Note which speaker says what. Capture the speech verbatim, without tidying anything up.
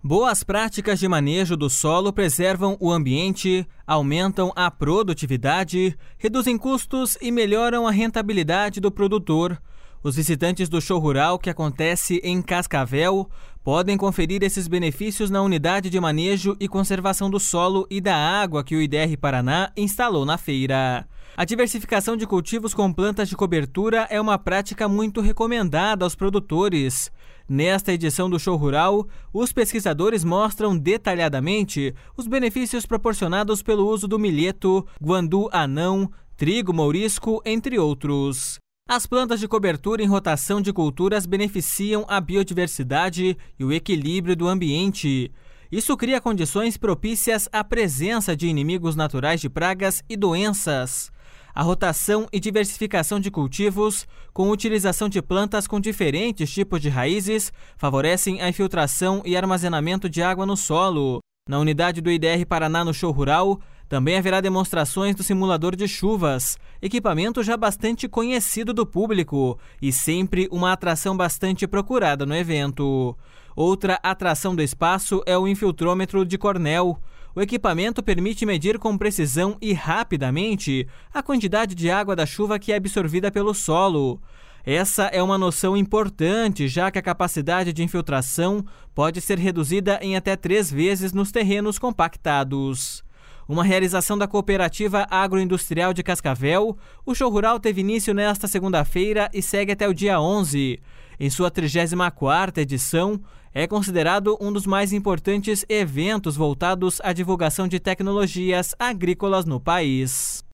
Speaker 1: Boas práticas de manejo do solo preservam o ambiente, aumentam a produtividade, reduzem custos e melhoram a rentabilidade do produtor. Os visitantes do show rural, que acontece em Cascavel, podem conferir esses benefícios na unidade de manejo e conservação do solo e da água que o I D R Paraná instalou na feira. A diversificação de cultivos com plantas de cobertura é uma prática muito recomendada aos produtores. Nesta edição do Show Rural, os pesquisadores mostram detalhadamente os benefícios proporcionados pelo uso do milheto, guandu anão, trigo mourisco, entre outros. As plantas de cobertura em rotação de culturas beneficiam a biodiversidade e o equilíbrio do ambiente. Isso cria condições propícias à presença de inimigos naturais de pragas e doenças. A rotação e diversificação de cultivos, com utilização de plantas com diferentes tipos de raízes, favorecem a infiltração e armazenamento de água no solo. Na unidade do I D R Paraná no Show Rural, também haverá demonstrações do simulador de chuvas, equipamento já bastante conhecido do público e sempre uma atração bastante procurada no evento. Outra atração do espaço é o infiltrômetro de Cornell. O equipamento permite medir com precisão e rapidamente a quantidade de água da chuva que é absorvida pelo solo. Essa é uma noção importante, já que a capacidade de infiltração pode ser reduzida em até três vezes nos terrenos compactados. Uma realização da Cooperativa Agroindustrial de Cascavel, o Show Rural teve início nesta segunda-feira e segue até o dia onze. Em sua trigésima quarta edição, é considerado um dos mais importantes eventos voltados à divulgação de tecnologias agrícolas no país.